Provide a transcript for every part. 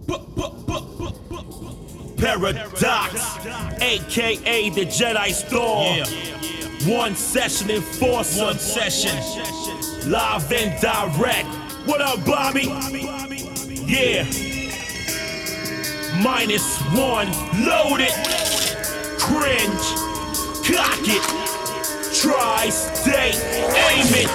Paradox, aka the Jedi Storm. One session enforcer. One session. Live and direct. What up, Bobby? Yeah. -1. Loaded. Cringe. Cock it. Tri-state. Aim it.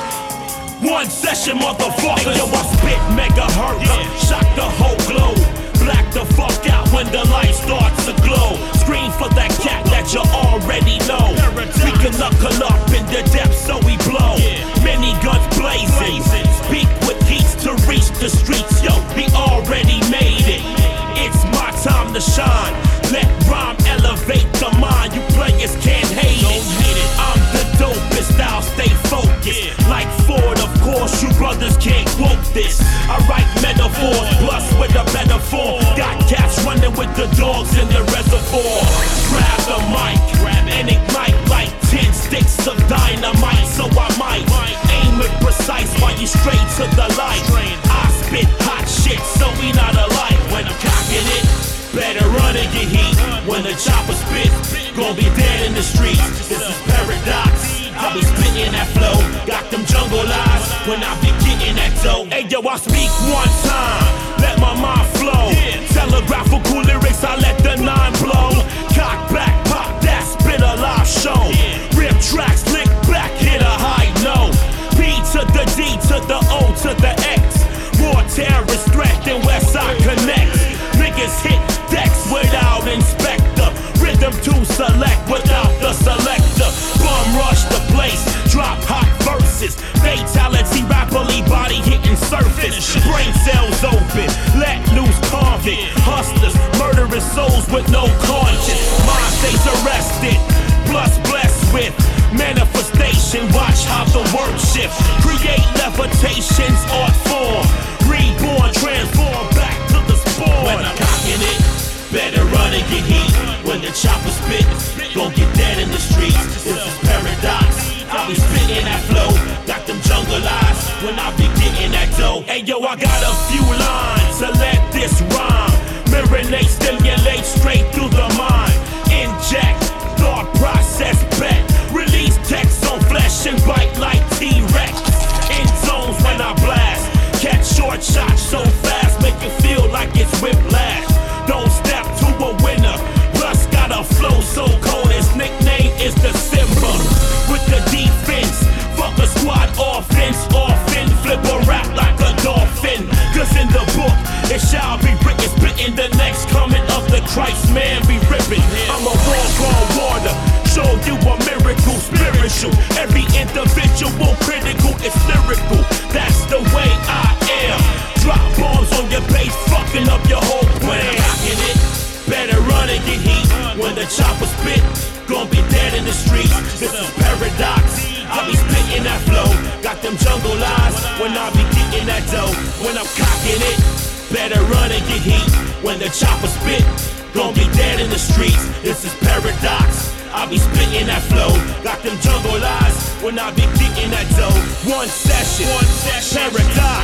One session, motherfucker. Yo, I spit megahertz. Shock the whole globe. Black the fuck out when the light starts to glow. Scream for that cat that you already know. We can knuckle up in the depths so we blow. Many guns blazing. Speak with heats to reach the streets. Yo, we already made it. It's my time to shine. Let rhyme elevate the mind. You players can't hate it. I'm the dopest, I'll stay focused. Like Ford, of course, you brothers can't quote this. I write metaphors, plus with a better form. Got cats running with the dogs in the reservoir. Grab the mic and ignite like 10 sticks of dynamite. So I might aim it precise while you straight to the light. I spit hot shit, so we not alike. When I'm cocking it, better run and get heat. When the chopper spit, gon' be dead in the streets. This is Paradox, I be spitting that flow. Got them jungle eyes when I be getting that dough. Hey yo, I speak one time, let my mind flow. Telegraphical lyrics, I let the 9 blow. Cock back, pop that, spit a live show. Rip tracks, lick back, hit a high note. P to the D to the O to the X. More terrorist threat than Westside Connect. Niggas hit decks without inspector. Rhythm to select without the selector. Bum rush the place, drop hot verses. Fatality rapidly, body hitting surface. Brain cells open, let loose convict. Hustlers, murderous souls with no conscience. Mind stays arrested, plus blessed with manifestation. Watch how the work shift. Create levitations, art form. Reborn, transform back to the spawn. When I'm cocking it, better run and get heat. When the chopper spit, gon' get dead in the streets. This is Paradox, I be spitting that flow. Got them jungle eyes when I be getting that dough. Hey yo, I got a few lines to let this rhyme marinate, stimulate straight through the mind. Inject, thought process bet. Release text on flesh and bite like T-Rex. In zones when I blast. Catch short shots so fast, make you feel like it's whiplash. Don't step to a winner. Russ got a flow so cold, his nickname is the Simba. With the defense, fuck a squad offense. Often flip a rap like a dolphin. Cause in the book, it shall be written, spitting the next coming of the Christ man be ripping. I'm a walk on water, show you a miracle, spiritual. Every individual critical is lyrical. That's the way I am. Drop bombs on your base, fucking up your whole plan. Cocking it, better run and get heat. When the chopper spit, gon' be dead in the streets. This is Paradox, I be spitting that flow. Got them jungle eyes when I be getting that dough. When I'm cocking it, better run and get heat. When the chopper spit, gon' be dead in the streets. This is Paradox, I be spitting that flow. Got them jungle eyes when I be getting that dough. One session. Paradox,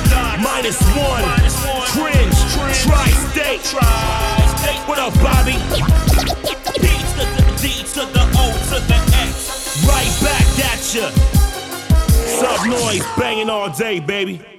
-1. Cringe, Tri-State. What up, Bobby? D to the D to the O to the X. Right back at ya. Sub noise banging all day, baby.